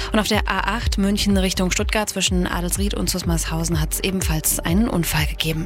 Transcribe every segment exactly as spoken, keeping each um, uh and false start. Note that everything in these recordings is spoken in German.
Und auf der A acht München Richtung Stuttgart zwischen Adelsried und Susmarshausen hat es ebenfalls einen Unfall gegeben.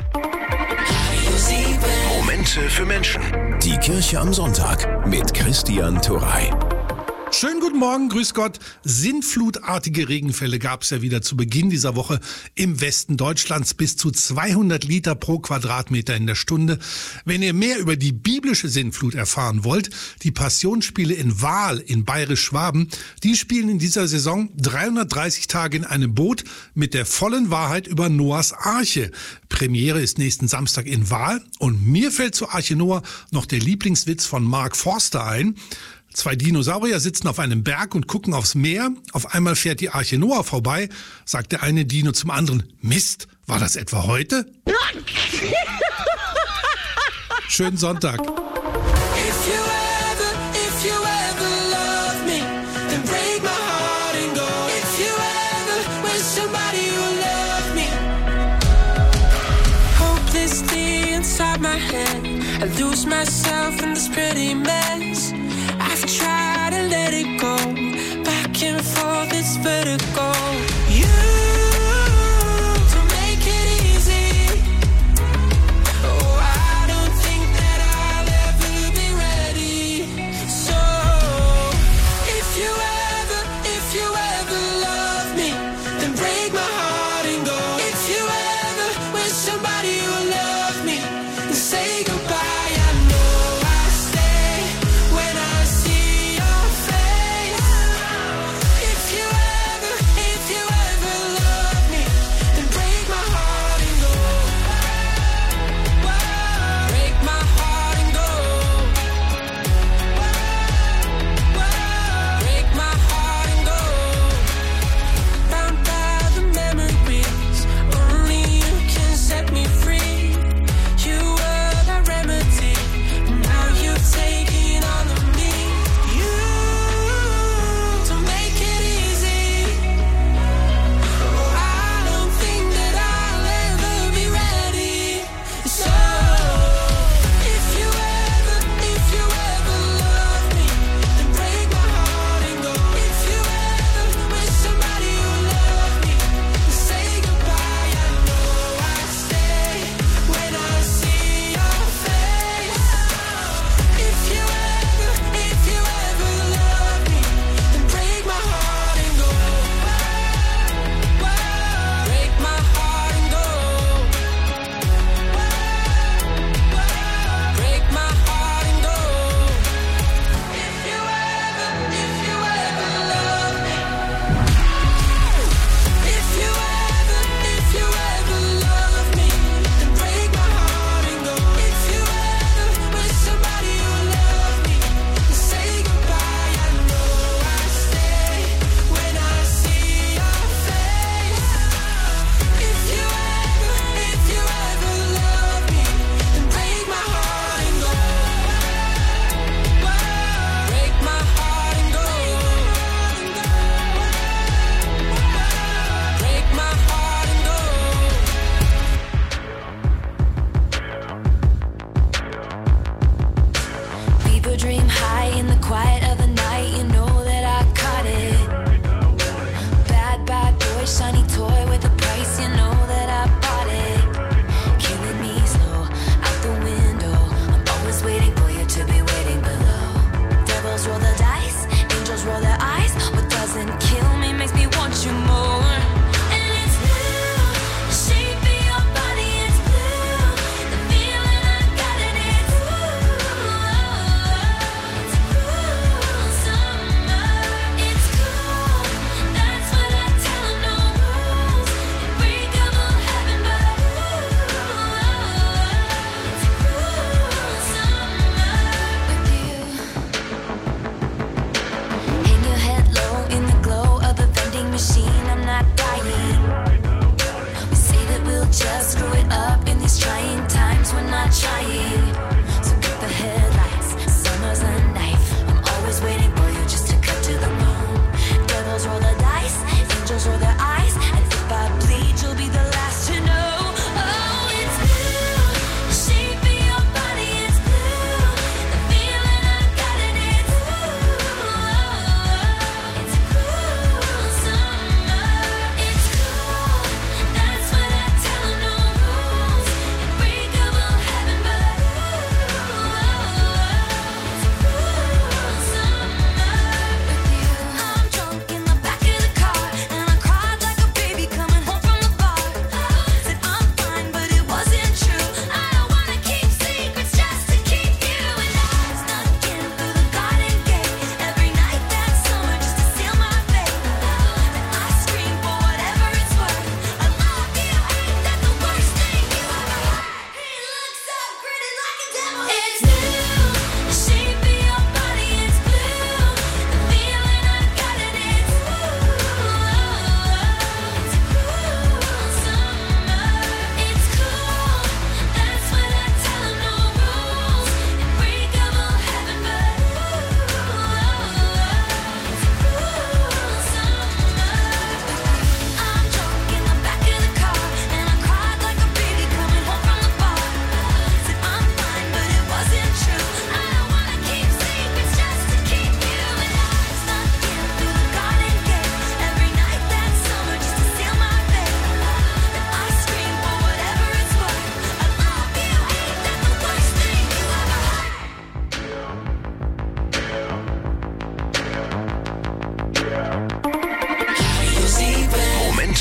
Momente für Menschen. Die Kirche am Sonntag mit Christian Turrey. Schönen guten Morgen, grüß Gott. Sintflutartige Regenfälle gab es ja wieder zu Beginn dieser Woche im Westen Deutschlands. Bis zu zweihundert Liter pro Quadratmeter in der Stunde. Wenn ihr mehr über die biblische Sintflut erfahren wollt, die Passionsspiele in Wahl in Bayerisch-Schwaben, die spielen in dieser Saison dreihundertdreißig Tage in einem Boot mit der vollen Wahrheit über Noahs Arche. Premiere ist nächsten Samstag in Wahl und mir fällt zu Arche Noah noch der Lieblingswitz von Mark Forster ein. Zwei Dinosaurier sitzen auf einem Berg und gucken aufs Meer. Auf einmal fährt die Arche Noah vorbei, sagt der eine Dino zum anderen: Mist, war das etwa heute? Schönen Sonntag. I've tried to let it go, back and forth, it's vertigo. You don't make it easy. Oh, I don't think that I'll ever be ready. So, if you ever, if you ever love me, then break my heart and go. If you ever wish somebody who loved me, then say goodbye. I know I stay when I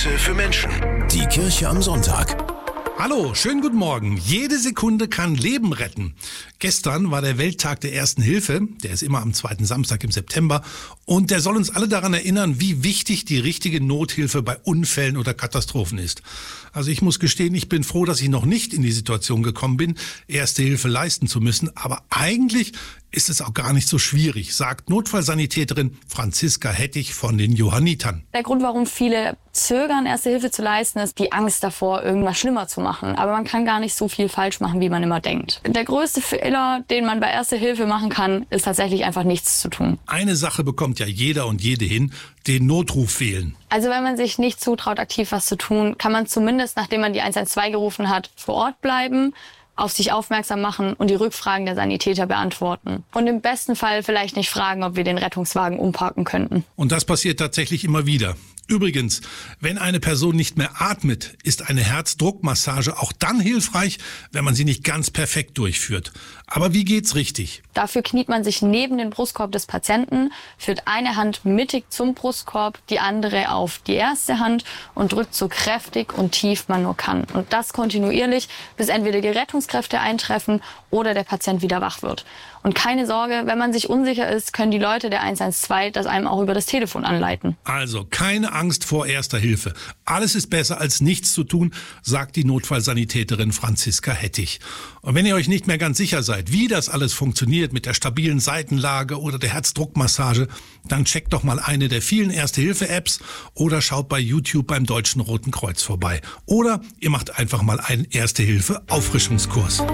Impulse für Menschen. Die Kirche am Sonntag. Hallo, schönen guten Morgen. Jede Sekunde kann Leben retten. Gestern war der Welttag der Ersten Hilfe, der ist immer am zweiten Samstag im September, und der soll uns alle daran erinnern, wie wichtig die richtige Nothilfe bei Unfällen oder Katastrophen ist. Also ich muss gestehen, ich bin froh, dass ich noch nicht in die Situation gekommen bin, Erste Hilfe leisten zu müssen, aber eigentlich ist es auch gar nicht so schwierig, sagt Notfallsanitäterin Franziska Hettich von den Johannitern. Der Grund, warum viele zögern, Erste Hilfe zu leisten, ist die Angst davor, irgendwas schlimmer zu machen. Aber man kann gar nicht so viel falsch machen, wie man immer denkt. Der größte Fehler, den man bei Erste Hilfe machen kann, ist tatsächlich einfach nichts zu tun. Eine Sache bekommt ja jeder und jede hin, den Notruf wählen. Also wenn man sich nicht zutraut, aktiv was zu tun, kann man zumindest, nachdem man die eins eins zwei gerufen hat, vor Ort bleiben, auf sich aufmerksam machen und die Rückfragen der Sanitäter beantworten. Und im besten Fall vielleicht nicht fragen, ob wir den Rettungswagen umparken könnten. Und das passiert tatsächlich immer wieder. Übrigens, wenn eine Person nicht mehr atmet, ist eine Herzdruckmassage auch dann hilfreich, wenn man sie nicht ganz perfekt durchführt. Aber wie geht's richtig? Dafür kniet man sich neben den Brustkorb des Patienten, führt eine Hand mittig zum Brustkorb, die andere auf die erste Hand und drückt so kräftig und tief man nur kann. Und das kontinuierlich, bis entweder die Rettungskräfte eintreffen oder der Patient wieder wach wird. Und keine Sorge, wenn man sich unsicher ist, können die Leute der eins eins zwei das einem auch über das Telefon anleiten. Also keine Angst vor Erster Hilfe. Alles ist besser als nichts zu tun, sagt die Notfallsanitäterin Franziska Hettich. Und wenn ihr euch nicht mehr ganz sicher seid, wie das alles funktioniert mit der stabilen Seitenlage oder der Herzdruckmassage, dann checkt doch mal eine der vielen Erste-Hilfe-Apps oder schaut bei YouTube beim Deutschen Roten Kreuz vorbei. Oder ihr macht einfach mal einen Erste-Hilfe-Auffrischungskurs.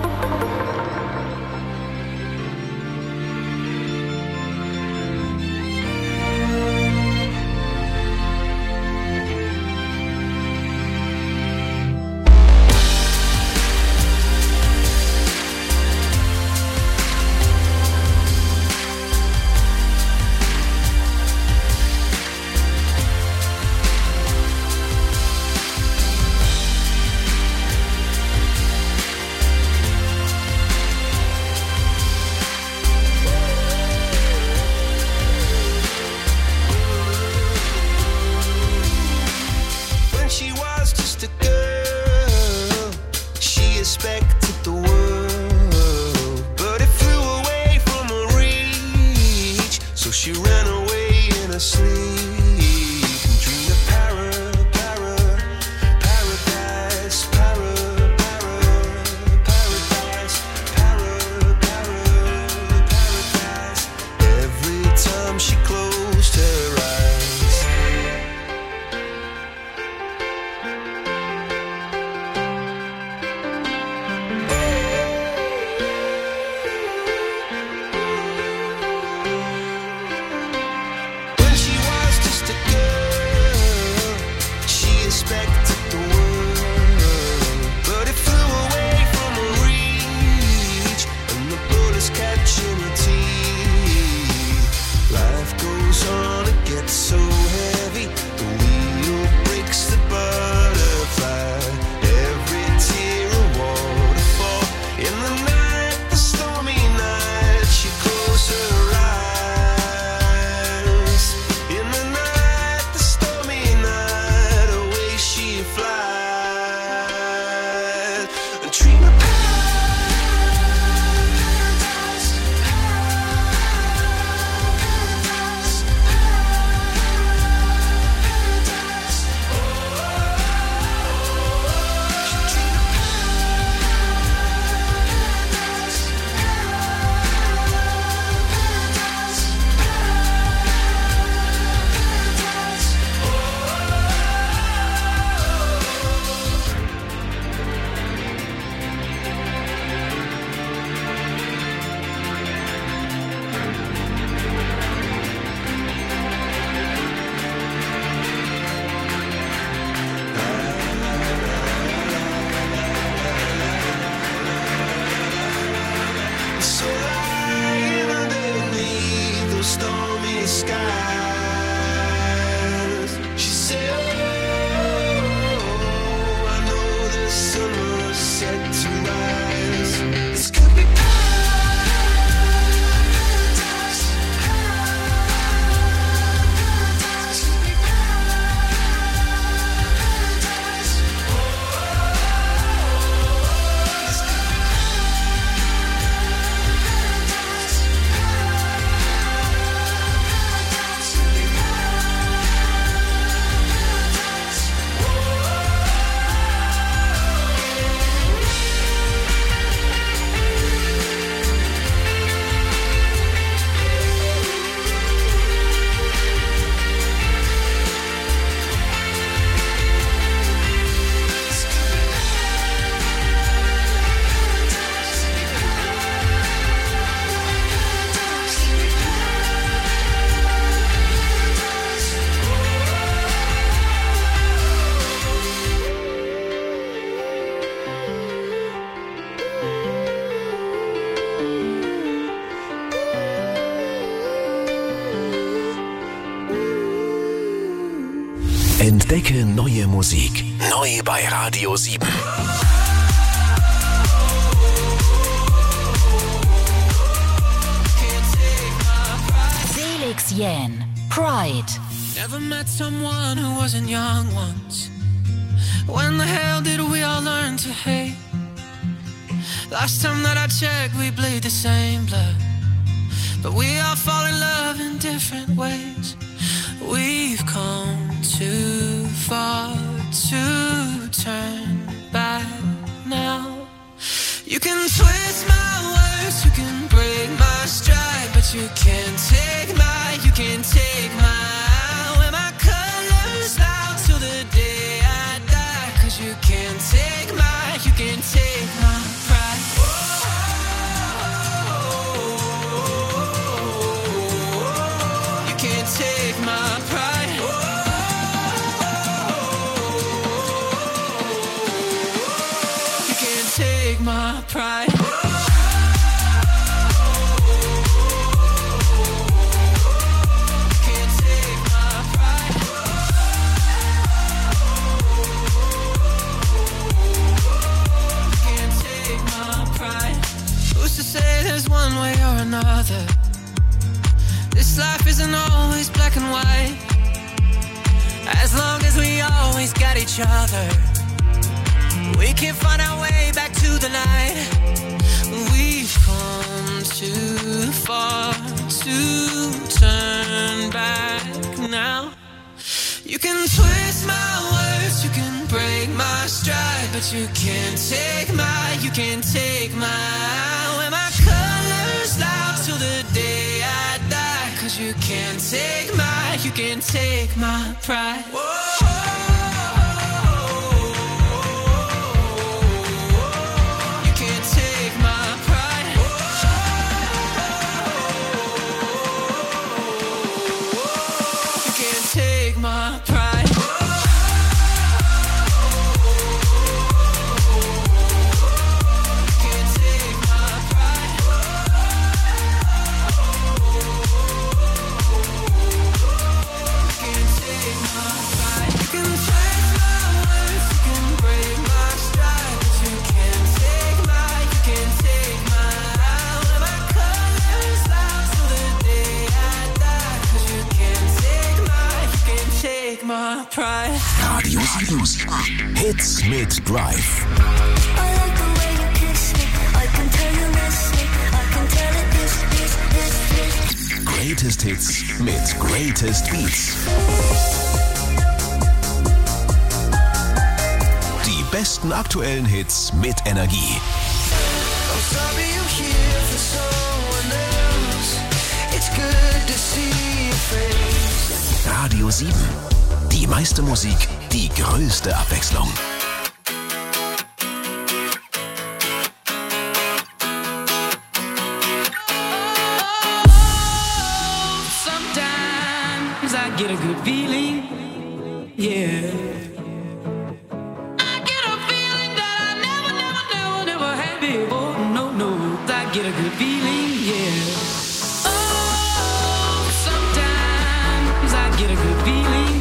Expected the world, but it flew away from her reach. So she ran away in her sleep and dreamed of para, para, paradise, para, para, paradise, para, para, paradise. Every time she closed her eyes. Just Entdecke neue Musik. Neu bei Radio sieben. Felix Jähn, Pride. Never met someone who wasn't young once. When the hell did we all learn to hate? Last time that I checked, we bleed the same blood. But we all fall in love in different ways. We've come too far to turn back now. You can twist my words, you can break my stride, but you can't take my, you can't take my, wear my colors out till the day I die. Cause you can't take my, you can't take my pride. You can't take my pride. You can't take my pride. One way or another, this life isn't always black and white. As long as we always got each other, we can find our way back to the night. We've come too far to turn back now. You can twist my words, you can break my stride, but you can't take my, you can't take my, wear my colors loud till the day I die. Cause you can't take my, you can't take my pride. You can't take my pride. You can't take my pride. Radio sieben. Hits mit Drive. Greatest Hits mit Greatest Beats. Die besten aktuellen Hits mit Energie. Radio sieben. Die meiste Musik, die größte Abwechslung. Sometimes I get a good feeling, yeah. I get a feeling that I never, never, never, never had before. No, no, I get a good feeling, yeah. Oh, sometimes I get a good feeling.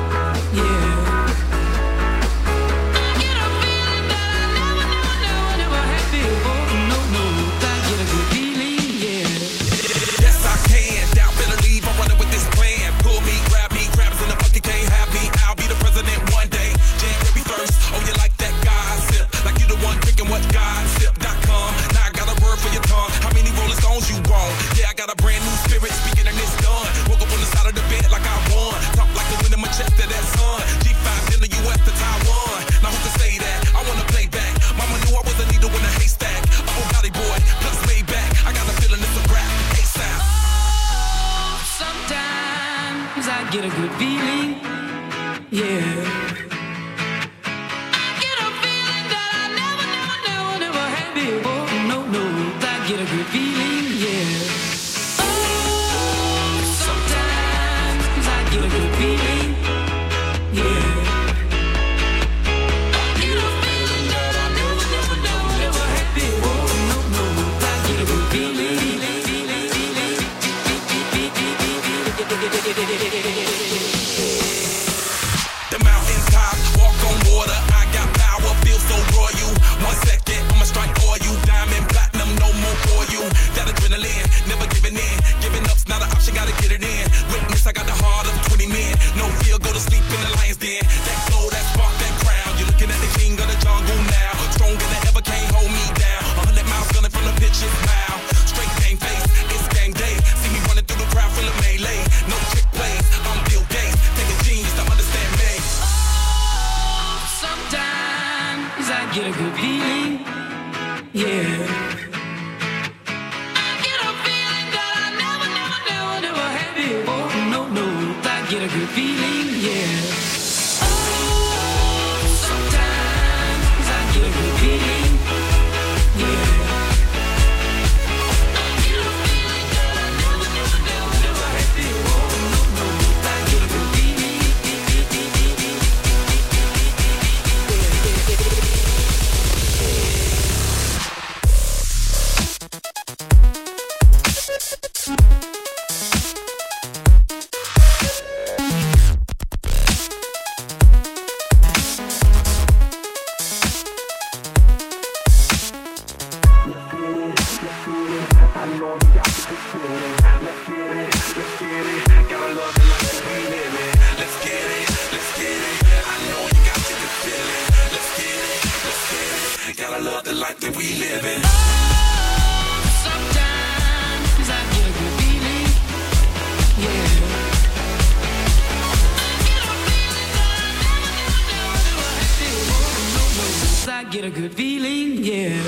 Get a good feeling, yeah. I get a feeling that I never, never, never, never had before. No, no, I get a good feeling, yeah. Oh, sometimes I get a good feeling, yeah. I get a feeling that I never, never, never, never had before. No, no, I get a good feeling. get a good feeling, yeah. Get a good feeling, yeah. Oh, sometimes I get a good feeling, yeah. I get a feeling that I never, never, never, never had before. No, no, I get a good feeling. Get a good feeling, yeah.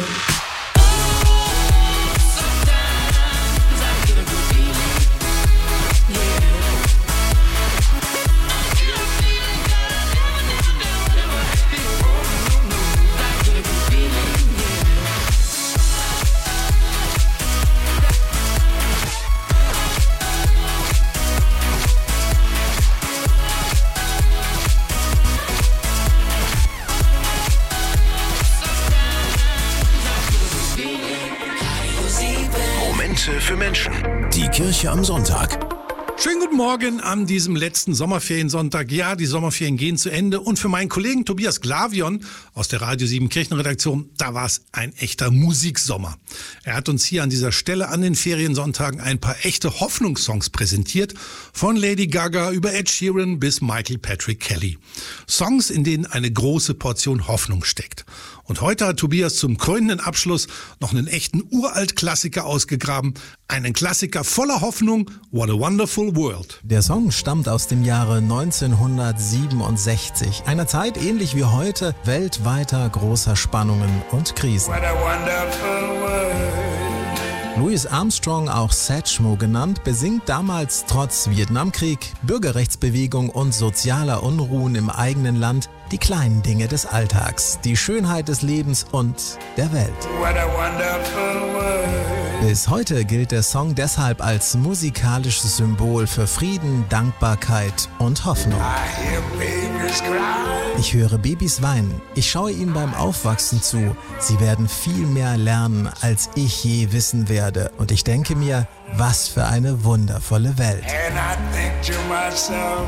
Für Menschen. Die Kirche am Sonntag. Schönen guten Morgen an diesem letzten Sommerferiensonntag. Ja, die Sommerferien gehen zu Ende und für meinen Kollegen Tobias Glavion aus der Radio sieben Kirchenredaktion, da war es ein echter Musiksommer. Er hat uns hier an dieser Stelle an den Feriensonntagen ein paar echte Hoffnungssongs präsentiert, von Lady Gaga über Ed Sheeran bis Michael Patrick Kelly. Songs, in denen eine große Portion Hoffnung steckt. Und heute hat Tobias zum krönenden Abschluss noch einen echten Uralt-Klassiker ausgegraben. Einen Klassiker voller Hoffnung, What a Wonderful World. Der Song stammt aus dem Jahre neunzehnhundertsiebenundsechzig, einer Zeit ähnlich wie heute weltweiter großer Spannungen und Krisen. What a wonderful world. Louis Armstrong, auch Satchmo genannt, besingt damals trotz Vietnamkrieg, Bürgerrechtsbewegung und sozialer Unruhen im eigenen Land die kleinen Dinge des Alltags, die Schönheit des Lebens und der Welt. What a wonderful world. Bis heute gilt der Song deshalb als musikalisches Symbol für Frieden, Dankbarkeit und Hoffnung. I hear babies cry. Ich höre Babys weinen. Ich schaue ihnen beim Aufwachsen zu. Sie werden viel mehr lernen, als ich je wissen werde. Und ich denke mir, was für eine wundervolle Welt. And I think to myself,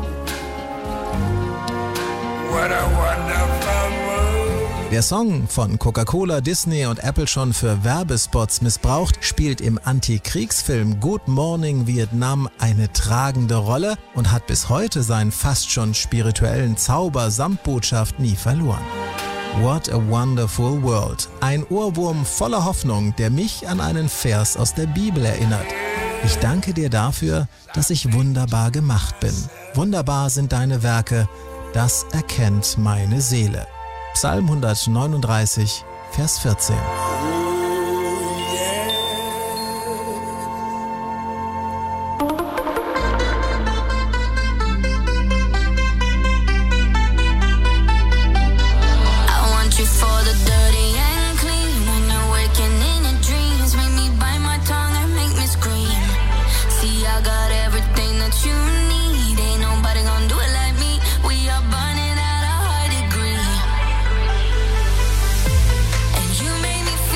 what a wonderful world. Der Song, von Coca-Cola, Disney und Apple schon für Werbespots missbraucht, spielt im Antikriegsfilm Good Morning Vietnam eine tragende Rolle und hat bis heute seinen fast schon spirituellen Zauber samt Botschaft nie verloren. What a Wonderful World. Ein Ohrwurm voller Hoffnung, der mich an einen Vers aus der Bibel erinnert. Ich danke dir dafür, dass ich wunderbar gemacht bin. Wunderbar sind deine Werke, das erkennt meine Seele. Psalm hundertneununddreißig, Vers vierzehn. And you made me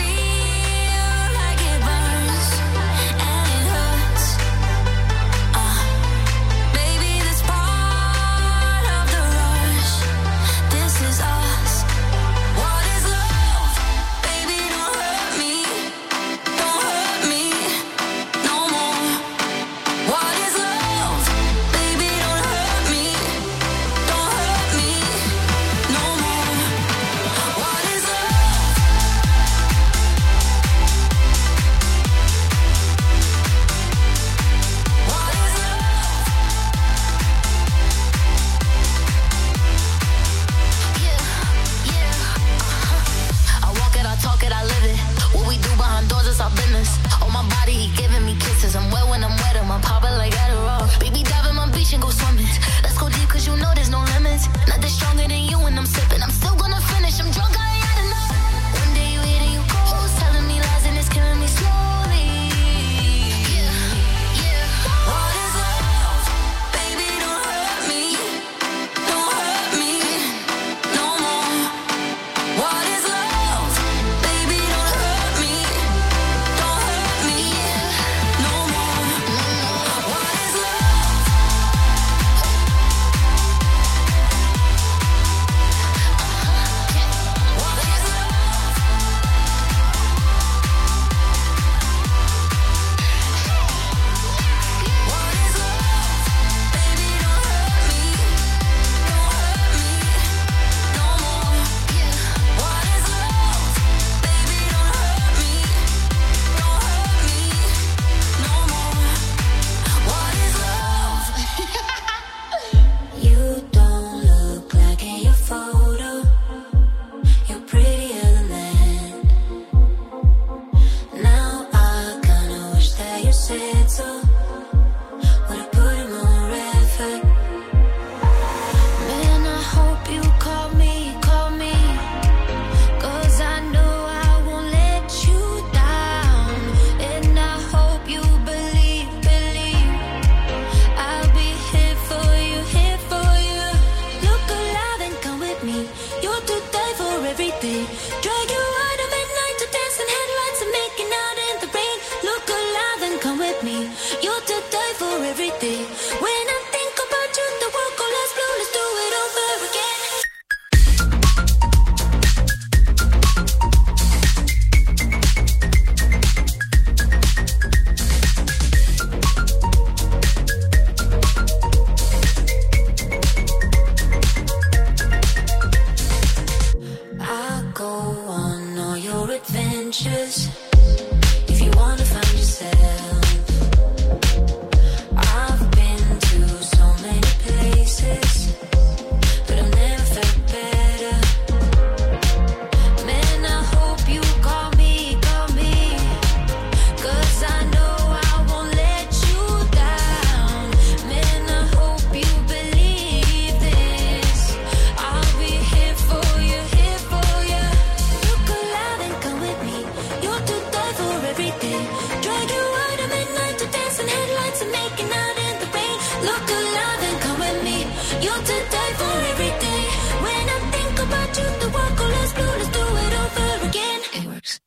would die for every day. When I think about you, the world goes blue. Let's do it over again. It works.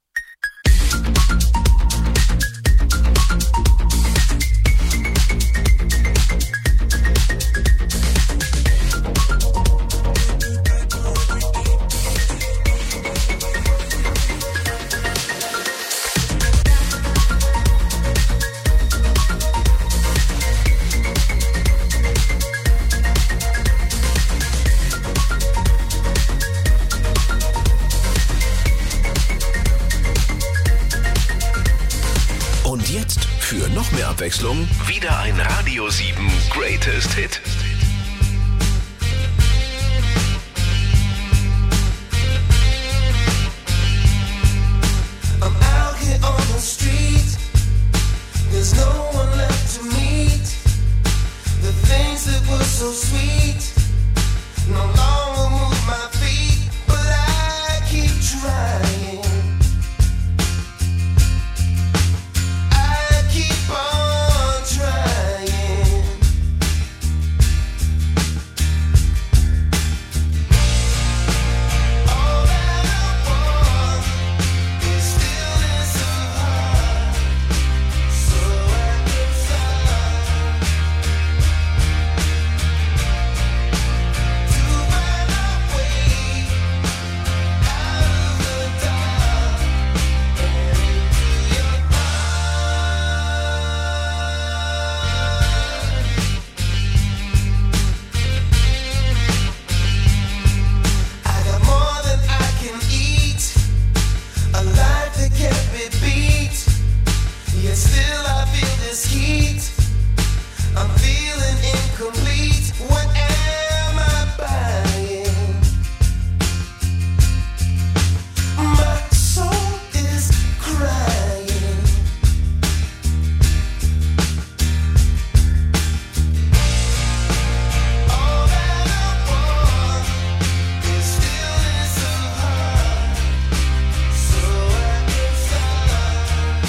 Und jetzt für noch mehr Abwechslung wieder ein Radio sieben Greatest Hit. I'm out here on the street. There's no one left to meet. The things that were so sweet no longer move my feet, but I keep trying. I keep on trying. All that I want is stillness of heart, so I can start to find a way out of the dark and into your heart. I got more than I can eat, a life that can't be beat. Yet still I feel this heat. I'm feeling incomplete. What am I buying? My soul is crying. All that I want is stillness of heart, so I can start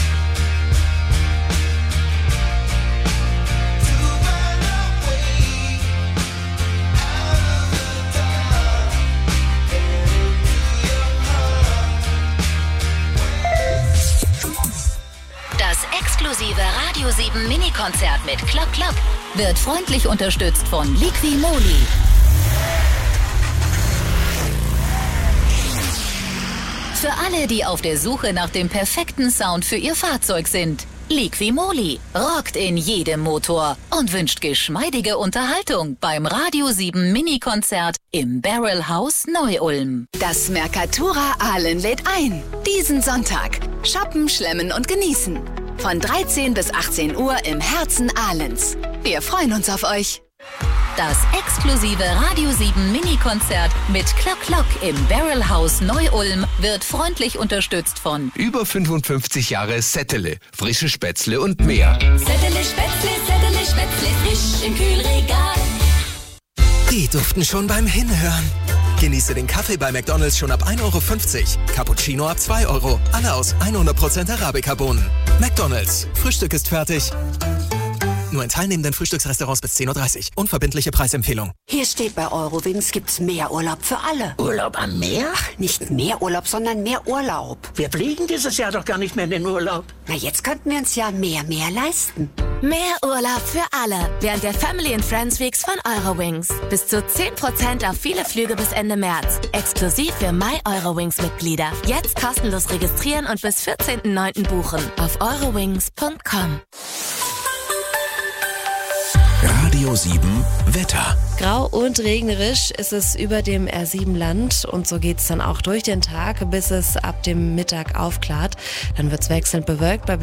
to find a way out of the dark and into your heart. Das exklusive Radio sieben Mini-Konzert mit Klock Klock wird freundlich unterstützt von Liqui-Moly. Für alle, die auf der Suche nach dem perfekten Sound für ihr Fahrzeug sind. Liqui-Moly rockt in jedem Motor und wünscht geschmeidige Unterhaltung beim Radio sieben Mini-Konzert im Barrel House Neu-Ulm. Das Mercatura Aalen lädt ein. Diesen Sonntag. Shoppen, schlemmen und genießen. Von dreizehn bis achtzehn Uhr im Herzen Ahlens. Wir freuen uns auf euch. Das exklusive Radio sieben Mini-Konzert mit Klock Klock im Barrel House Neu-Ulm wird freundlich unterstützt von Über fünfundfünfzig Jahre Settele, frische Spätzle und mehr. Settele Spätzle, Settele Spätzle, frisch im Kühlregal. Die duften schon beim Hinhören. Genieße den Kaffee bei McDonald's schon ab ein Euro fünfzig. Cappuccino ab zwei Euro. Alle aus hundert Prozent Arabica-Bohnen. McDonald's. Frühstück ist fertig. Nur in teilnehmenden Frühstücksrestaurants bis zehn Uhr dreißig. Unverbindliche Preisempfehlung. Hier steht, bei Eurowings gibt's mehr Urlaub für alle. Urlaub am Meer? Ach, nicht mehr Urlaub, sondern mehr Urlaub. Wir fliegen dieses Jahr doch gar nicht mehr in den Urlaub. Na, jetzt könnten wir uns ja mehr, mehr leisten. Mehr Urlaub für alle während der Family and Friends Weeks von Eurowings. Bis zu zehn Prozent auf viele Flüge bis Ende März. Exklusiv für My Eurowings Mitglieder. Jetzt kostenlos registrieren und bis vierzehnten neunten buchen. Auf eurowings punkt com. Radio sieben Wetter. Grau und regnerisch ist es über dem R sieben Land und so geht es dann auch durch den Tag, bis es ab dem Mittag aufklart. Dann wird es wechselnd bewölkt bei